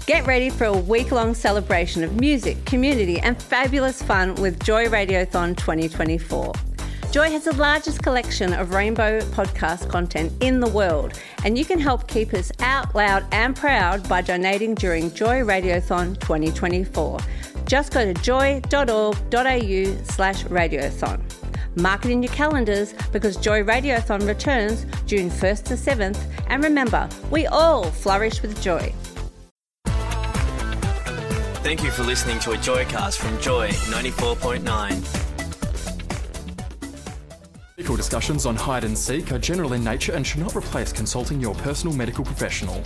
Get ready for a week-long celebration of music, community and fabulous fun with Joy Radiothon 2024. Joy has the largest collection of rainbow podcast content in the world, and you can help keep us out loud and proud by donating during Joy Radiothon 2024. Just go to joy.org.au/radiothon. Mark it in your calendars because Joy Radiothon returns June 1st to 7th, and remember, we all flourish with joy. Thank you for listening to a Joycast from Joy 94.9. Medical discussions on hide and seek are general in nature and should not replace consulting your personal medical professional.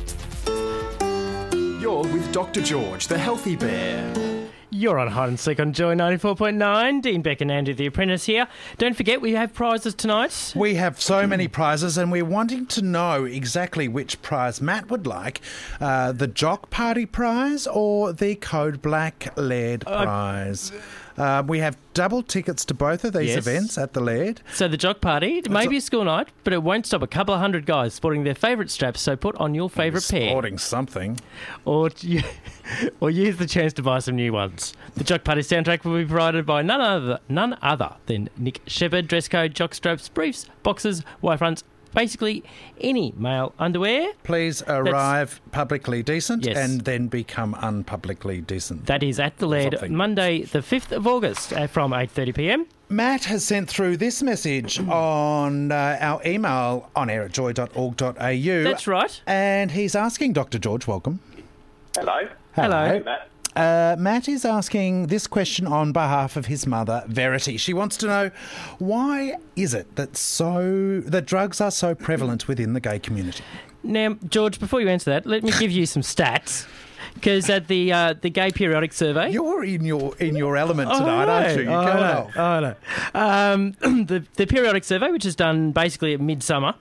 You're with Dr. George, the healthy bear. You're on Hide and Seek on Joy 94.9. Dean Beck and Andrew the Apprentice here. Don't forget, we have prizes tonight. We have so many prizes, and we're wanting to know exactly which prize Matt would like. The Jock Party prize or the Code Black Laird prize. We have double tickets to both of these events at the Laird. So the Jock Party, it may be a school night, but it won't stop a couple of hundred guys sporting their favourite straps, so put on your favourite pair. Sporting something. Or use the chance to buy some new ones. The Jock Party soundtrack will be provided by none other than Nick Shepherd. Dress code, jockstraps, briefs, boxers, Y-fronts, basically any male underwear. Please arrive publicly decent and then become unpublicly decent. That is at the Laird, Monday the 5th of August from 8:30pm. Matt has sent through this message on our email onair@joy.org.au. That's right. And he's asking Dr. George, welcome. Hello. Hello. Matt. Matt is asking this question on behalf of his mother, Verity. She wants to know, why is it that drugs are so prevalent within the gay community? Now, George, before you answer that, let me give you some stats. Because at the Gay Periodic Survey... You're in your element tonight, aren't you? You're going off. I know. The Periodic Survey, which is done basically at midsummer...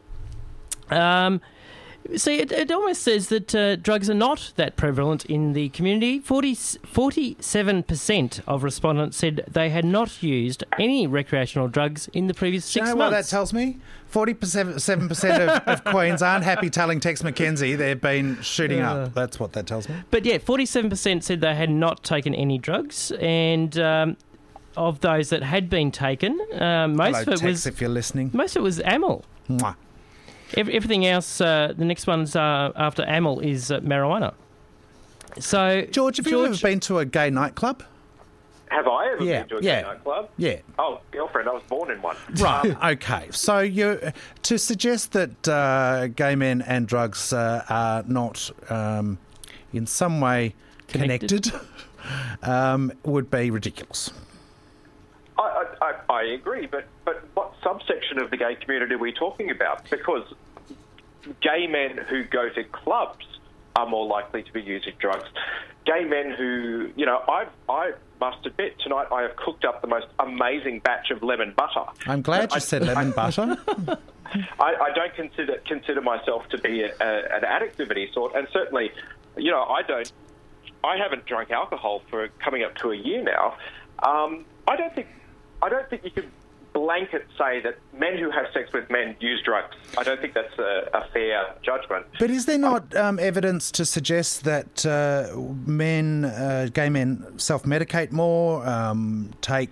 See, it almost says that drugs are not that prevalent in the community. 47% of respondents said they had not used any recreational drugs in the previous 6 months. You know what that tells me? 47% of Queens aren't happy telling Tex McKenzie they've been shooting up. That's what that tells me. But yeah, 47% said they had not taken any drugs, and of those that had been taken, most of it Tex, was... if you're listening. Most of it was Amyl. Mwah. Everything else, the next one's after Amyl is marijuana. So, George, have you ever been to a gay nightclub? Have I ever been to a gay nightclub? Yeah. Oh, girlfriend, I was born in one. Right, okay. So to suggest that gay men and drugs are not in some way connected would be ridiculous. I agree, but what subsection of the gay community are we talking about? Because gay men who go to clubs are more likely to be using drugs. Gay men who, I must admit, tonight I have cooked up the most amazing batch of lemon butter. I'm glad you said lemon butter. I don't consider myself to be an addict of any sort, and certainly, I haven't drunk alcohol for coming up to a year now. I don't think you could blanket say that men who have sex with men use drugs. I don't think that's a fair judgment. But is there not evidence to suggest that gay men self-medicate more, take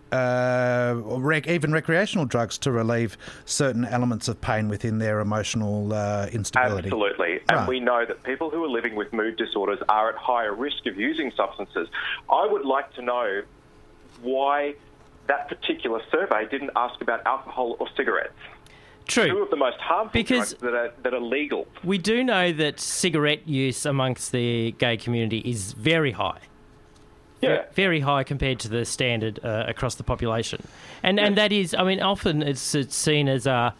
even recreational drugs to relieve certain elements of pain within their emotional instability? Absolutely. Right. And we know that people who are living with mood disorders are at higher risk of using substances. I would like to know why that particular survey didn't ask about alcohol or cigarettes. True. Two of the most harmful drugs that are legal. We do know that cigarette use amongst the gay community is very high. Yeah. Very high compared to the standard across the population. And that is, often it's seen as a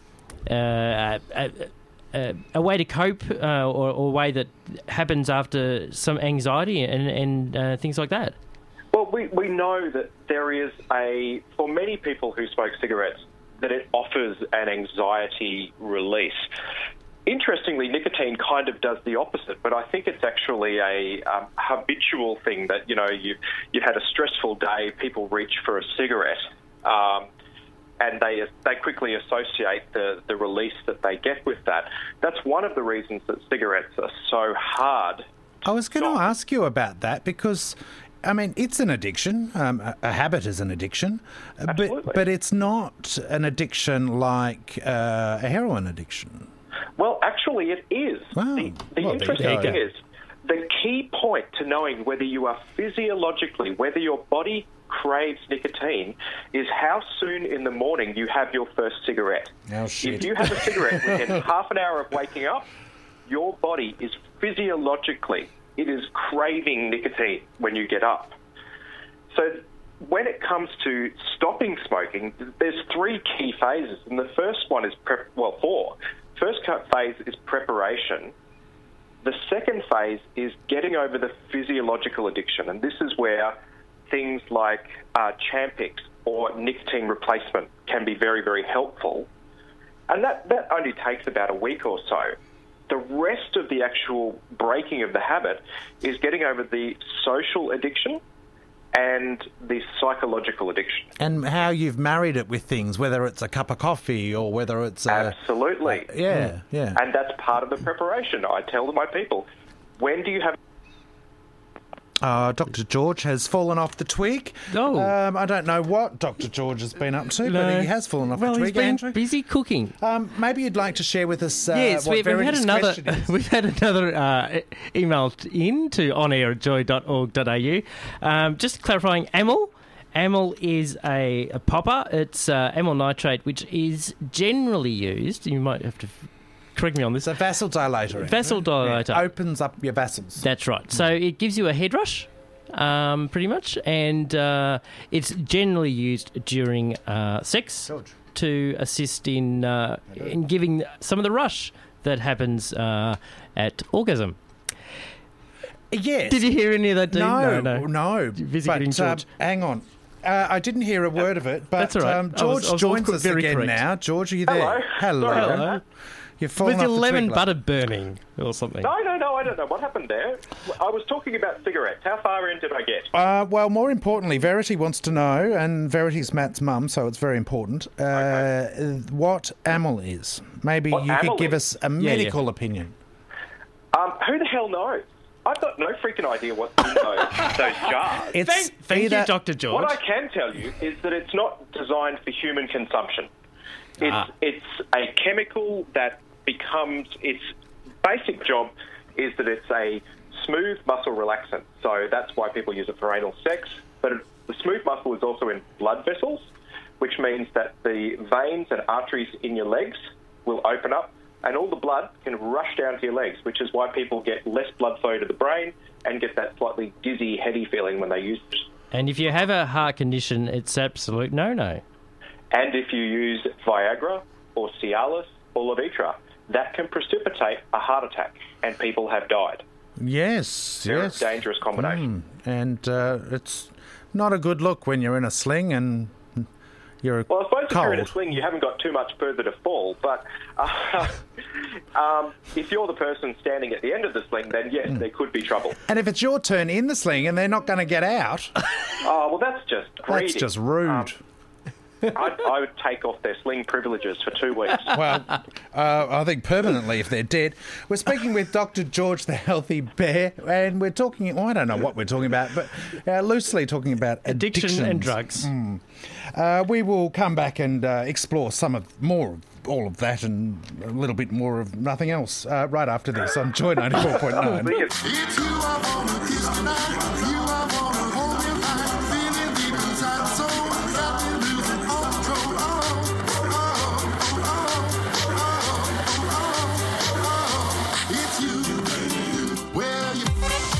way to cope or a way that happens after some anxiety and things like that. Well, we know that there is for many people who smoke cigarettes, that it offers an anxiety release. Interestingly, nicotine kind of does the opposite, but I think it's actually a habitual thing that, you've had a stressful day, people reach for a cigarette, and they quickly associate the release that they get with that. That's one of the reasons that cigarettes are so hard I was going to ask you about that because, I mean, it's an addiction. A habit is an addiction. But it's not an addiction like a heroin addiction. Well, actually, it is. Wow. The interesting thing is, the key point to knowing whether you are physiologically, whether your body craves nicotine, is how soon in the morning you have your first cigarette. Oh, shit. If you have a cigarette within half an hour of waking up, your body is physiologically, it is craving nicotine when you get up. So when it comes to stopping smoking, there's 3 key phases, and the first one is, 4. First phase is preparation. The second phase is getting over the physiological addiction, and this is where things like Champix or nicotine replacement can be very, very helpful. And that only takes about a week or so. The rest of the actual breaking of the habit is getting over the social addiction and the psychological addiction. And how you've married it with things, whether it's a cup of coffee or whether it's Absolutely. Yeah. And that's part of the preparation. I tell my people, when do you have... Dr. George has fallen off the twig. Oh. I don't know what Dr. George has been up to, but he has fallen off the twig, he's been Andrew. busy cooking. Maybe you'd like to share with us Yes, what we've had Verity's another. question is. We've had another email in to onair@joy.org.au. Just clarifying, amyl. Amyl is a popper. It's amyl nitrate, which is generally used. You might have to correct me on this. It's a vasodilator. Vasodilator. Yeah, opens up your vessels. That's right. So it gives you a head rush, pretty much, and it's generally used during sex to assist in giving some of the rush that happens at orgasm. Yes. Did you hear any of that, Dean? No. Busy But, getting George. hang on. I didn't hear a word of it, but That's all right. George I was joins us very again correct. now. George, are you there? Hello. Hello. You've fallen Was off your the lemon twig, butter burning or something? No, I don't know. What happened there? I was talking about cigarettes. How far in did I get? Well, more importantly, Verity wants to know, and Verity's Matt's mum, so it's very important, what amyl is. Maybe What you could amyl give is? us a medical opinion. Who the hell knows? I've got no freaking idea what's in those jars. It's Thank either- you, Dr. George. What I can tell you is that it's not designed for human consumption. It's a chemical that becomes... Its basic job is that it's a smooth muscle relaxant. So that's why people use it for anal sex. But the smooth muscle is also in blood vessels, which means that the veins and arteries in your legs will open up and all the blood can rush down to your legs, which is why people get less blood flow to the brain and get that slightly dizzy, heady feeling when they use it. And if you have a heart condition, it's absolute no-no. And if you use Viagra or Cialis or Levitra, that can precipitate a heart attack, and people have died. Yes, They're yes. a dangerous combination. And it's not a good look when you're in a sling and you're Well, I suppose if you're in a cold. sling, you haven't got too much further to fall. But if you're the person standing at the end of the sling, then yes, there could be trouble. And if it's your turn in the sling and they're not going to get out, Oh, well, that's just greedy. that's just rude. I would take off their sling privileges for 2 weeks. Well, I think permanently if they're dead. We're speaking with Dr. George the Healthy Bear, and we're talking, I don't know what we're talking about, but loosely talking about Addiction and addictions. drugs. We will come back and explore more of all of that and a little bit more of nothing else right after this on Joy 94.9. See you. If you are on a kiss tonight, you are on a hold me tight, feeling deep inside the soul, got me losing all control. It's you, where you...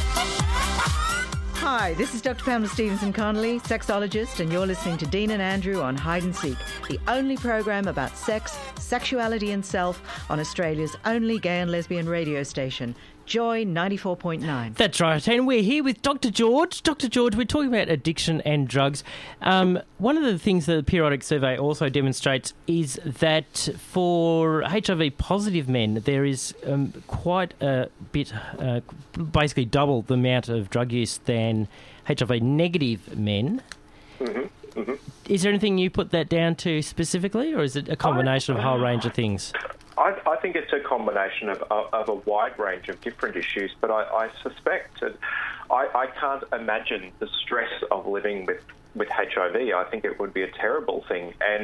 Hi, this is Dr. Pamela Stevenson-Connolly, sexologist, and you're listening to Dean and Andrew on Hide and Seek, the only program about sex, sexuality and self on Australia's only gay and lesbian radio station, Joy 94.9. That's right, and we're here with Dr. George. Dr. George, we're talking about addiction and drugs. One of the things that the periodic survey also demonstrates is that for HIV-positive men, there is quite a bit, basically double the amount of drug use than HIV-negative men. Is there anything you put that down to specifically, or is it a combination of a whole range of things? I think it's a combination of a wide range of different issues, but I suspect that I can't imagine the stress of living with HIV. I think it would be a terrible thing, and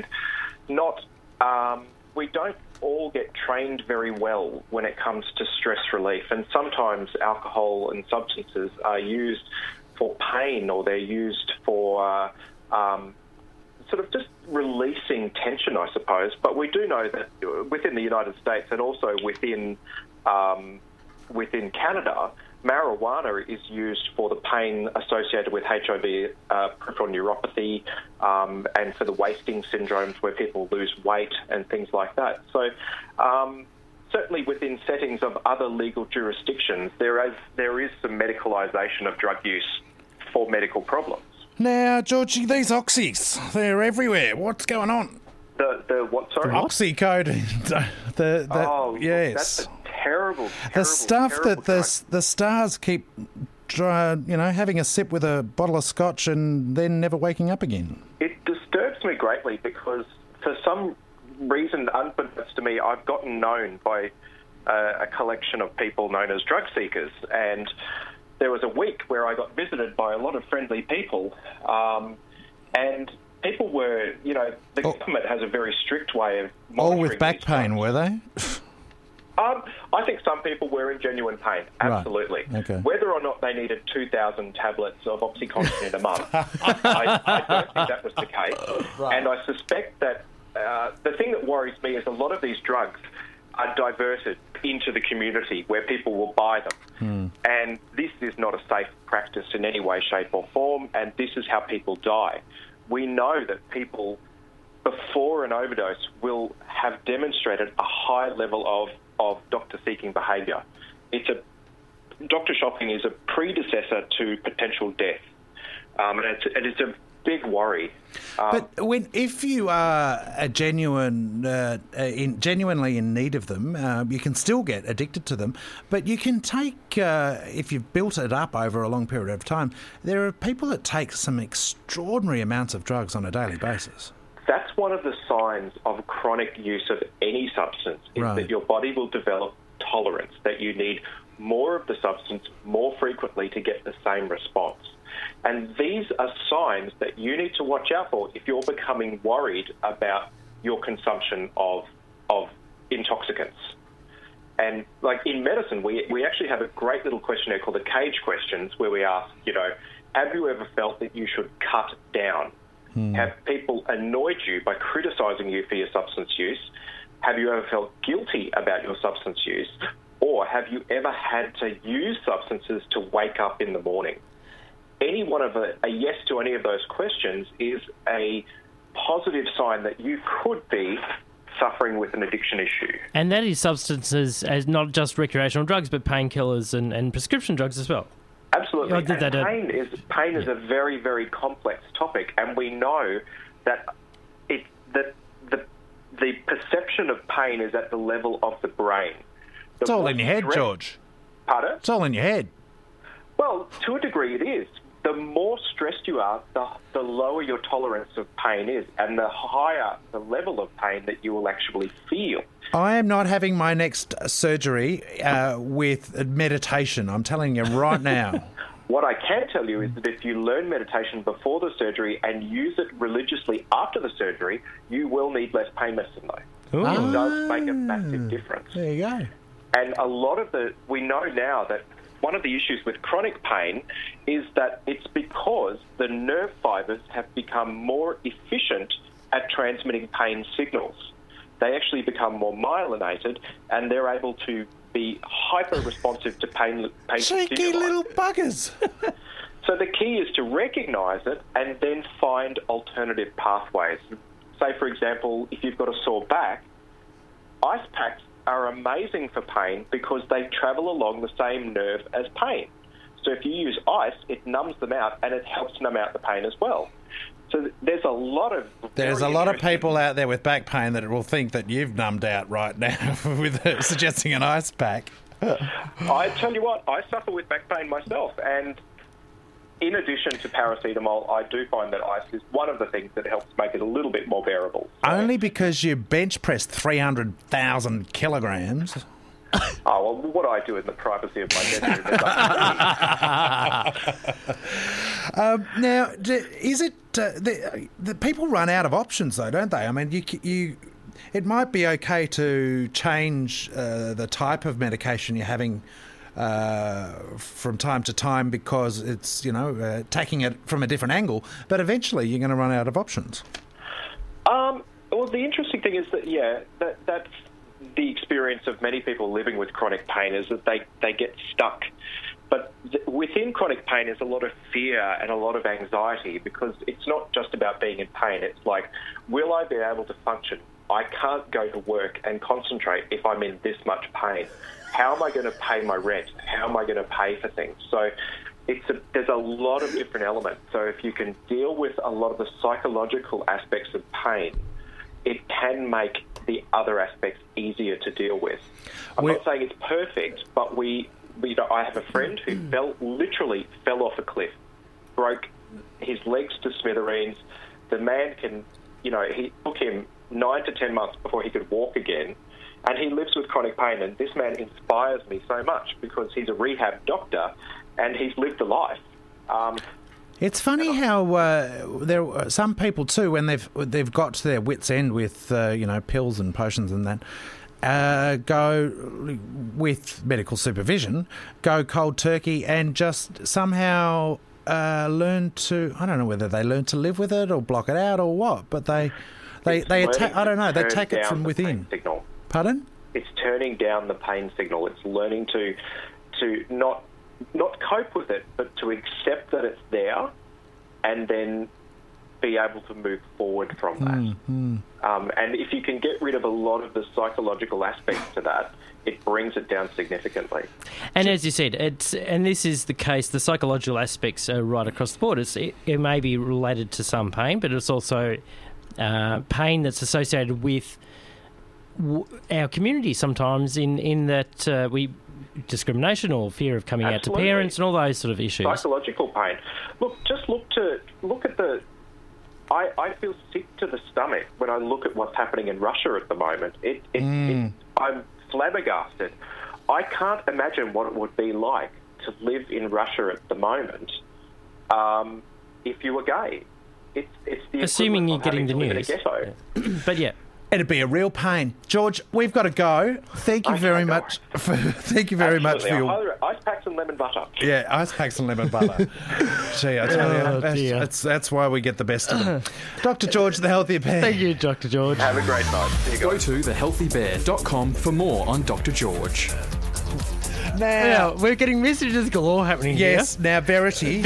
we don't all get trained very well when it comes to stress relief, and sometimes alcohol and substances are used for pain, or they're used for sort of just releasing tension, I suppose. But we do know that within the United States and also within Canada, marijuana is used for the pain associated with HIV, peripheral neuropathy, and for the wasting syndromes where people lose weight and things like that. So certainly within settings of other legal jurisdictions, there is some medicalisation of drug use for medical problems. Now, Georgie, these oxys, they're everywhere. What's going on? The what, sorry? Oxycodone. Yes. That's a terrible the stuff terrible that the stars keep, having a sip with a bottle of scotch and then never waking up again. It disturbs me greatly because for some reason, unbeknownst to me, I've gotten known by a collection of people known as drug seekers, and there was a week where I got visited by a lot of friendly people, and people were, the government has a very strict way of monitoring. All with back pain, were they? I think some people were in genuine pain, absolutely. Right. Okay. Whether or not they needed 2,000 tablets of OxyContin in a month, I don't think that was the case. Right. And I suspect that the thing that worries me is a lot of these drugs are diverted into the community where people will buy them. And this is not a safe practice in any way, shape or form, and this is how people die. We know that people before an overdose will have demonstrated a high level of doctor-seeking behaviour. Doctor shopping is a predecessor to potential death, and it's a big worry. But if you are genuinely in need of them, you can still get addicted to them. But you can take, if you've built it up over a long period of time, there are people that take some extraordinary amounts of drugs on a daily basis. That's one of the signs of chronic use of any substance, is that your body will develop tolerance, that you need more of the substance more frequently to get the same response. And these are signs that you need to watch out for if you're becoming worried about your consumption of intoxicants. And like in medicine, we actually have a great little questionnaire called the CAGE questions, where we ask, have you ever felt that you should cut down? Have people annoyed you by criticising you for your substance use? Have you ever felt guilty about your substance use? Or have you ever had to use substances to wake up in the morning? Any one of a yes to any of those questions is a positive sign that you could be suffering with an addiction issue. And that is substances as not just recreational drugs, but painkillers and prescription drugs as well. Absolutely. And pain is a very, very complex topic, and we know that the perception of pain is at the level of the brain. It's all in your head, George. Pardon? It's all in your head. Well, to a degree it is. The more stressed you are, the lower your tolerance of pain is, and the higher the level of pain that you will actually feel. I am not having my next surgery with meditation. I'm telling you right now. What I can tell you is that if you learn meditation before the surgery and use it religiously after the surgery, you will need less pain medicine, though. It does make a massive difference. There you go. And we know now that one of the issues with chronic pain is that it's because the nerve fibres have become more efficient at transmitting pain signals. They actually become more myelinated, and they're able to be hyper-responsive to pain Cheeky stimuli. little buggers. So the key is to recognise it and then find alternative pathways. Say, for example, if you've got a sore back, ice packs are amazing for pain because they travel along the same nerve as pain. So if you use ice, it numbs them out and it helps numb out the pain as well. So there's a lot of people out there with back pain that will think that you've numbed out right now with suggesting an ice pack. I tell you what, I suffer with back pain myself, and in addition to paracetamol, I do find that ice is one of the things that helps make it a little bit more bearable. So, Only because you bench pressed 300,000 kilograms. oh, well, what I do in the privacy of my bedroom is Now, is it the people run out of options though, don't they? I mean, it might be okay to change the type of medication you're having from time to time because it's taking it from a different angle, but eventually you're going to run out of options. Well, the interesting thing is that that's the experience of many people living with chronic pain, is that they get stuck. But within chronic pain is a lot of fear and a lot of anxiety, because it's not just about being in pain. It's like, will I be able to function? I can't go to work and concentrate if I'm in this much pain. How am I going to pay my rent? How am I going to pay for things? So there's a lot of different elements. So if you can deal with a lot of the psychological aspects of pain, it can make the other aspects easier to deal with. I'm not saying it's perfect, but I have a friend who literally fell off a cliff, broke his legs to smithereens. The man he took him 9 to 10 months before he could walk again, and he lives with chronic pain. And this man inspires me so much because he's a rehab doctor and he's lived a life. It's funny how there are some people too, when they've got to their wits' end with pills and potions and that, go with medical supervision, go cold turkey, and just somehow learn to, I don't know whether they learn to live with it or block it out or what, but they attack. I don't know. They attack it from within. Signal. Pardon? It's turning down the pain signal. It's learning to not cope with it, but to accept that it's there, and then be able to move forward from that. And if you can get rid of a lot of the psychological aspects to that, it brings it down significantly. And as you said, and this is the case, the psychological aspects are right across the board. It may be related to some pain, but it's also pain that's associated with our community sometimes in that we discrimination or fear of coming out to parents and all those sort of issues. Psychological pain. Look at the... I feel sick to the stomach when I look at what's happening in Russia at the moment. I'm flabbergasted. I can't imagine what it would be like to live in Russia at the moment if you were gay. It's the assuming you're getting the news. Ghetto. But yeah. It'd be a real pain. George, we've got to go. Thank you very much. Thank you very much for your ice packs and lemon butter. Yeah, ice packs and lemon butter. Gee, I tell you, that's why we get the best of them. Dr. George, the Healthy Bear. Thank you, Dr. George. Have a great night. See you guys. Go to thehealthybear.com for more on Dr. George. Now, we're getting messages galore happening here. Yes, now Verity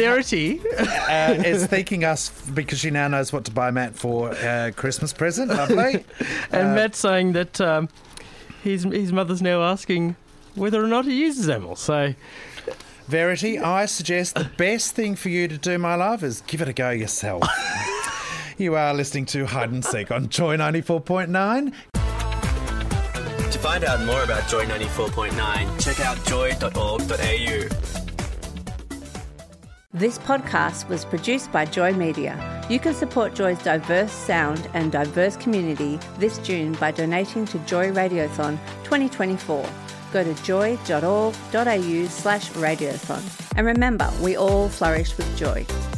is thanking us because she now knows what to buy Matt for Christmas present. Lovely. And Matt's saying that his mother's now asking whether or not he uses Amyl. So, Verity, I suggest the best thing for you to do, my love, is give it a go yourself. You are listening to Hide and Seek on Joy 94.9. To find out more about Joy 94.9, check out joy.org.au. This podcast was produced by Joy Media. You can support Joy's diverse sound and diverse community this June by donating to Joy Radiothon 2024. Go to joy.org.au/radiothon. And remember, we all flourish with joy.